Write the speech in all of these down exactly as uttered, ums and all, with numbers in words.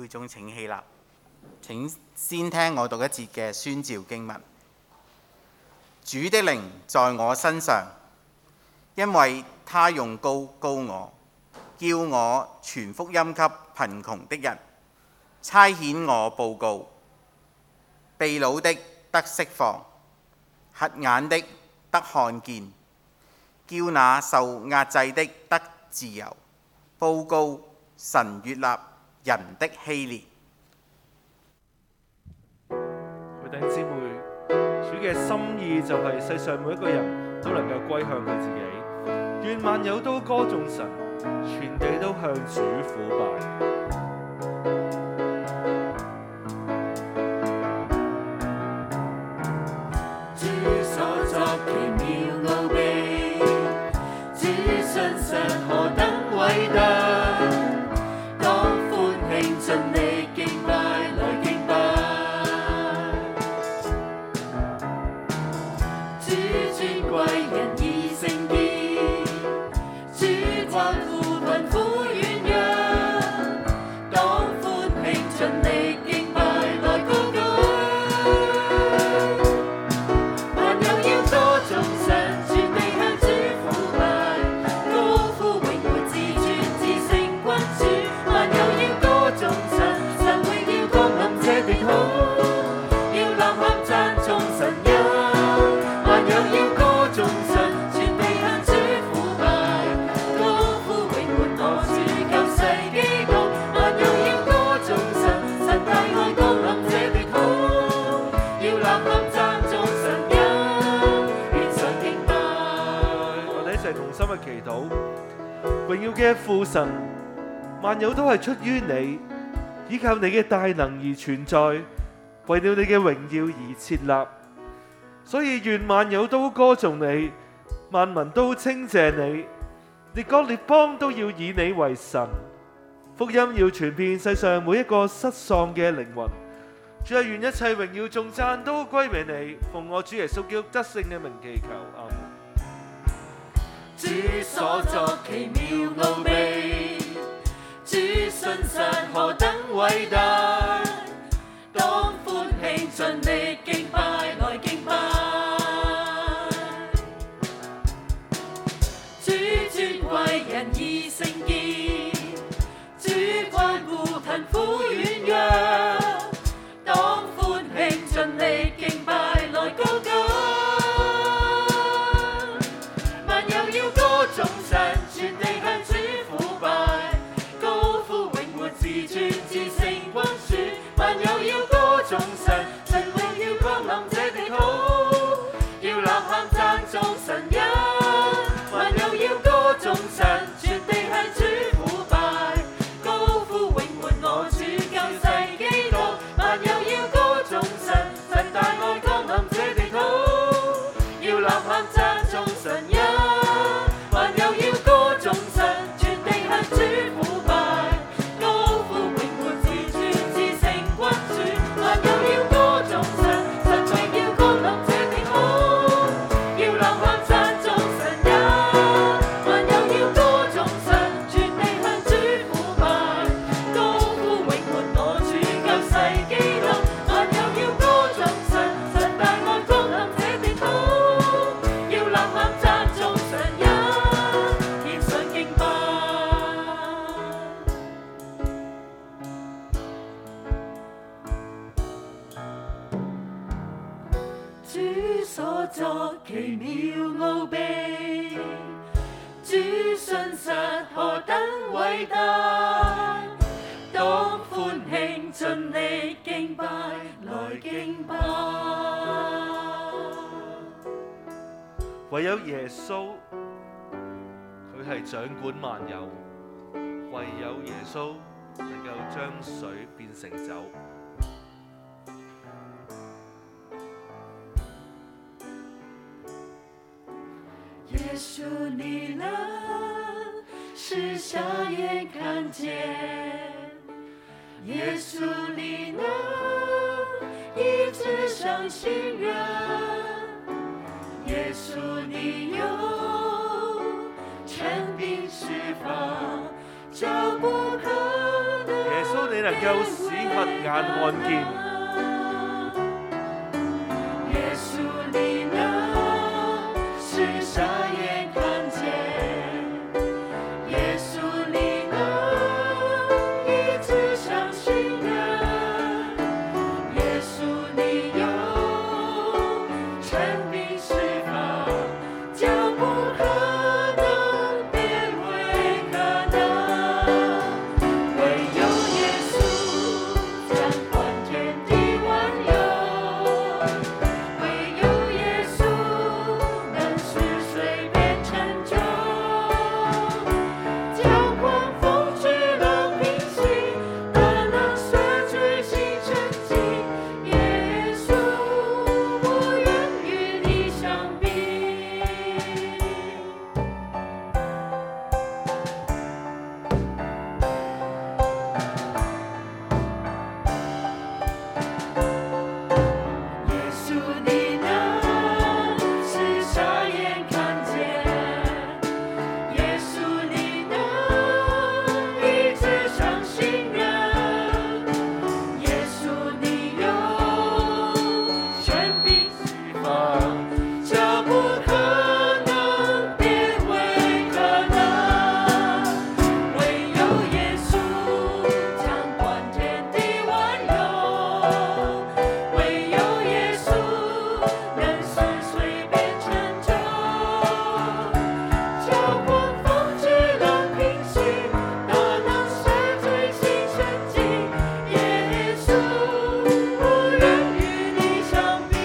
會眾請起立。請先聽我讀一節嘅宣召經文。主的靈在我身上，因為他用膏膏我，叫我傳福音給貧窮的人，差遣我報告被擄的得釋放，瞎眼的得看見，叫那受壓制的得自由，報告神悅納人的禧年。 弟兄姊妹，主嘅心意就係世上每一個人都能夠歸向佢自己。願萬有都歌頌神，全地都向主俯拜。 主所作奇妙奧秘，主信實何等偉大，當歡慶盡力敬拜來敬拜。主尊貴人義聖潔，主關顧貧苦軟弱，當歡慶盡力敬拜來高舉。萬有要歌頌神，全地向主俯拜，高呼永活至尊至聖君主。萬有要歌頌神，神榮耀降臨這地土，要吶喊讚頌神恩。萬有要歌頌神，全地向主俯拜，高呼永活我主救世基督。萬有要歌頌神，神大愛降臨這地土，要吶喊讚頌神恩，獻上敬拜。 我哋一齊同心嘅祈禱，榮耀嘅父神，萬有都係出於你，依靠你嘅大能而存在，為了你嘅榮耀而設立。所以願萬有都歌頌你，萬民都稱謝你，列國列邦都要以你為神。福音要傳遍世上每一個失喪嘅靈魂。主啊，願一切榮耀頌讚都歸俾你，奉我主耶穌基督得勝嘅名祈求，阿們。 主所作奇妙奧秘，主信實何等偉大，當歡慶盡力敬拜來敬拜。主尊貴人義聖潔，主關顧貧苦軟弱，當歡慶盡力敬拜來高舉。萬有要歌頌神，全地向主俯拜，高呼永活至尊至聖君主。萬有要歌頌神，神榮耀降臨這地土，要吶喊讚頌神恩。萬有要歌頌神，全地向主俯拜，高呼永活我主救世基督。萬有要歌頌神，神大愛降臨這地土，要吶喊讚頌神恩。萬有要歌頌神，全地向主俯拜，高呼永活至尊至聖君主。萬有要歌頌神，神榮耀降臨這地土，要吶喊讚頌神恩。萬有要歌頌神，全地向主俯拜，高呼永活我主救世基督。萬有要歌頌神，神大愛降臨這地土，要吶喊讚頌神恩，獻上敬拜。主所作奇妙奧秘，主信實何等偉大，當歡慶盡力敬拜來敬拜。 唯有耶穌，佢係掌管萬有，唯有耶穌能夠將水變成酒。 耶穌你來，使瞎眼看見；耶穌你來，醫治傷心人；耶穌你有權柄釋放，叫不可能。 耶穌都你能夠使瞎眼看見。 耶稣你能使傻眼看见，耶稣你能医治伤心人，耶稣你有权柄释放，叫不可能变为可能。唯有耶稣掌管天地万有，唯有耶稣能使水变成酒，叫狂风巨浪平息，大能赦罪心神迹。耶稣，我愿与你相比。耶稣你能使傻眼看见，耶稣你能医治伤心人，耶稣你有权柄释放，叫不可能变为可能。唯有耶稣掌管天地万有，唯有耶稣能使水变成酒，叫狂风巨浪平息，大能赦罪心神迹。耶稣，我愿与你相比。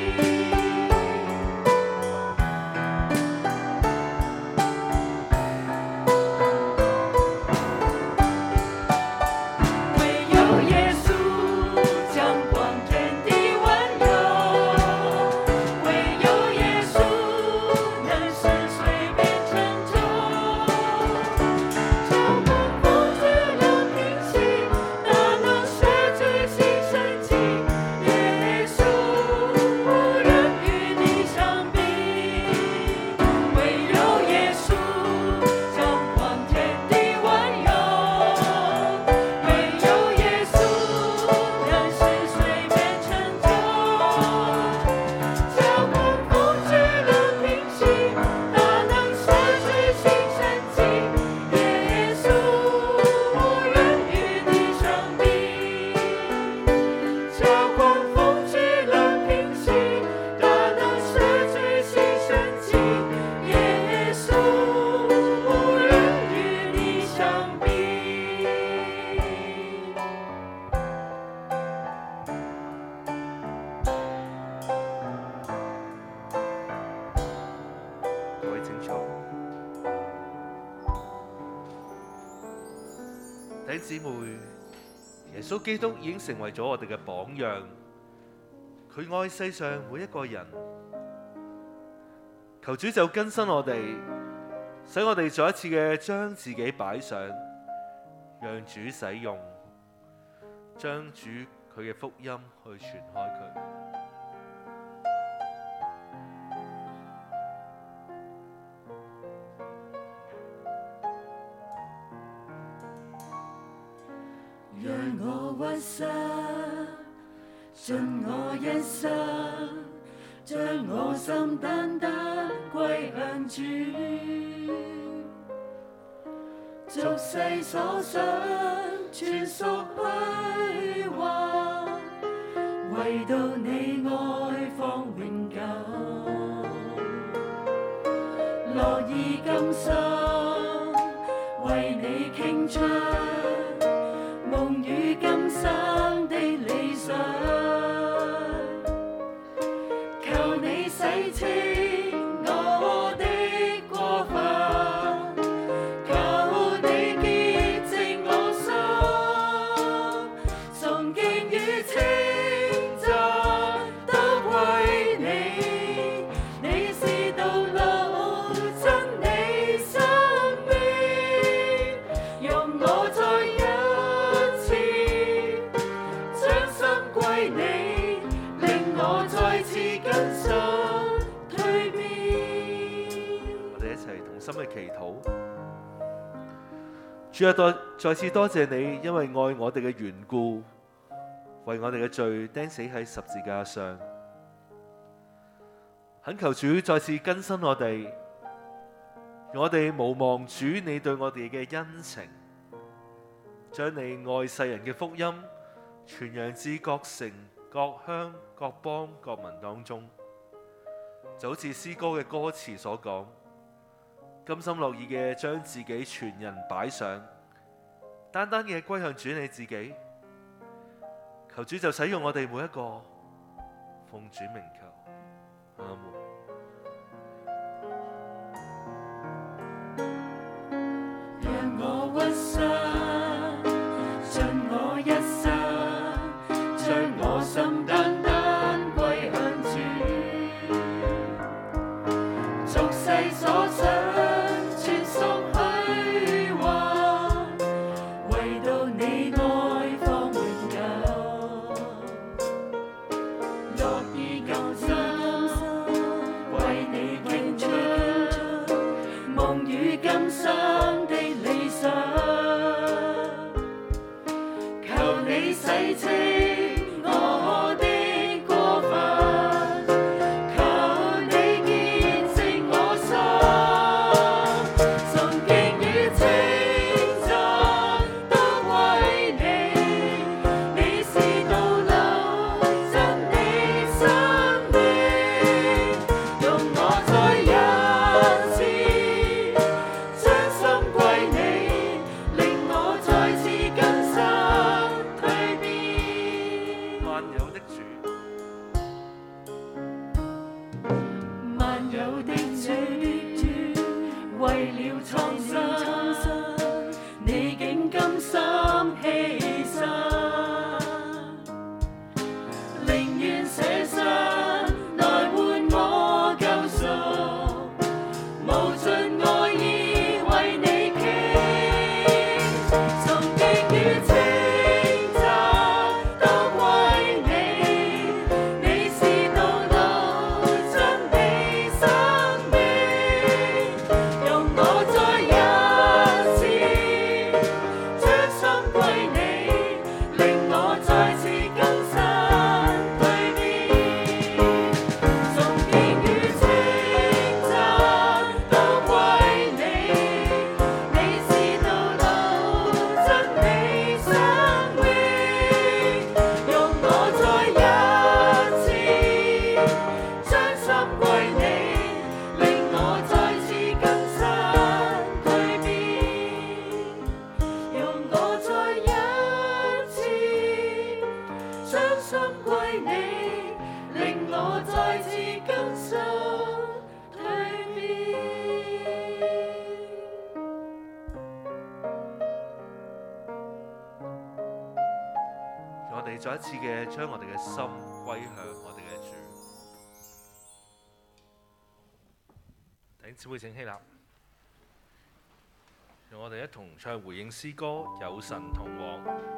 唯有耶稣掌管天地万有，唯有耶稣能使水变成酒，叫狂风巨浪平息，大能赦罪心神迹。耶稣，我愿与你相比。唯有耶稣掌管天地万有，唯有耶稣能使水变成酒，叫狂风巨浪平息，大能赦罪心神迹。耶稣，我愿与你相比。叫狂风巨浪平息，大能赦罪心神迹。耶稣，我愿与你相比。 各位請坐。弟兄姊妹，耶穌基督已經成為咗我哋嘅榜樣，佢愛世上每一個人。求主就更新我哋，使我哋再一次嘅將自己擺上，讓主使用，將主佢嘅福音去傳開佢。 讓我屈膝，盡我一生，將我心單單歸向主。俗世所想，全屬虛幻，唯獨你愛方永久。樂意甘心，為你傾出夢與今生的理想，求你洗清我的過犯，求你潔淨我心，崇敬與稱讚都歸你，你是道路真理生命，容我再一心嘅祈禱， 主啊，多再次多謝你，因為愛我哋嘅緣故，為我哋嘅罪釘死喺十字架上。懇求主再次更新我哋，讓我哋無忘主你對我哋嘅恩情，將你愛世人嘅福音傳揚至各城、各鄉、各邦、各民當中。就好似詩歌嘅歌詞所講，甘心樂意嘅將自己全人擺上，單單嘅歸向主你自己。求主就使用我哋每一個，奉主名求，阿門。 讓我屈膝，盡我一生，將我心單單歸向主，俗世所想全屬虛幻，唯獨你愛方永久，樂意甘心為你傾出夢與今生的理想，求你洗清我的過犯，求你潔淨我心，崇敬與稱讚都為你，你是道路，真理生命，容我再一次將心歸你，令我再次更新蛻變。 萬有的主， 萬有的主，為了創新，你竟甘心犧牲，寧願捨身來換我救贖，無盡愛意為你傾，崇敬與稱讚都為你，你是道路，真理生命，容我再一次將心歸你，令我再次更新蛻變，崇敬與稱讚都為你，你是道路，真理生命，容我再一次將心歸你，令我再次更新蛻變，容我再一次將心歸你，令我再次更新蛻變。 讓我哋再一次嘅將我哋嘅心歸向我哋嘅主。弟兄姊妹請起立，讓我哋一同唱回應詩歌《有神同往》。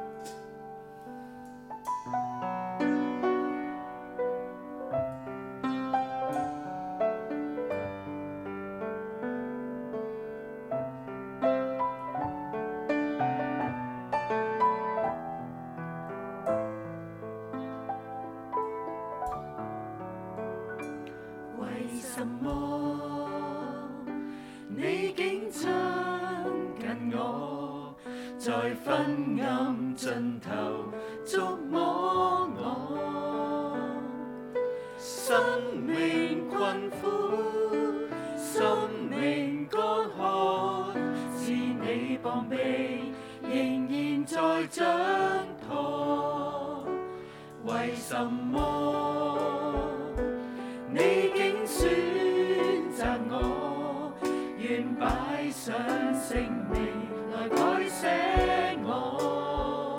為什麼你竟親近我，在昏暗盡頭觸摸我？生命困苦，生命乾渴，是你膀臂仍然在掌舵。為什麼你竟選擇我，願擺上性命來改寫我？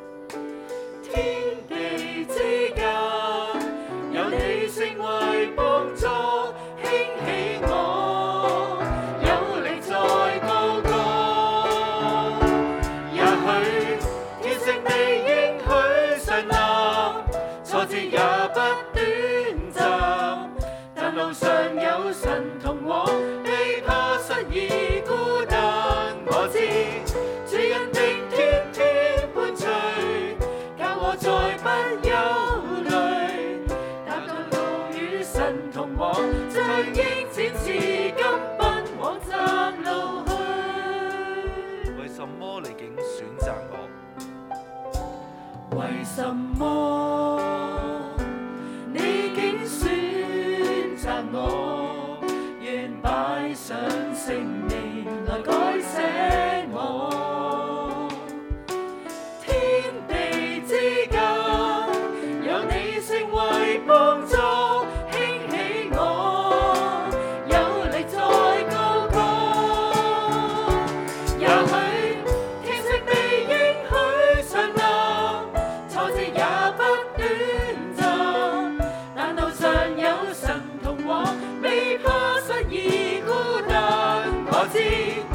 天地之間，有你成為幫助，興起我，有力在高歌。也許天性地應許上南，挫折也不短暫，但路上有神同往，未怕失意孤單。我知聖靈來改寫我。天地之間，有你成為幫助，興起我，有力再高歌。也許天色被應許燦爛，挫折也不短暫，但路上有神同我，未怕失意孤單。我知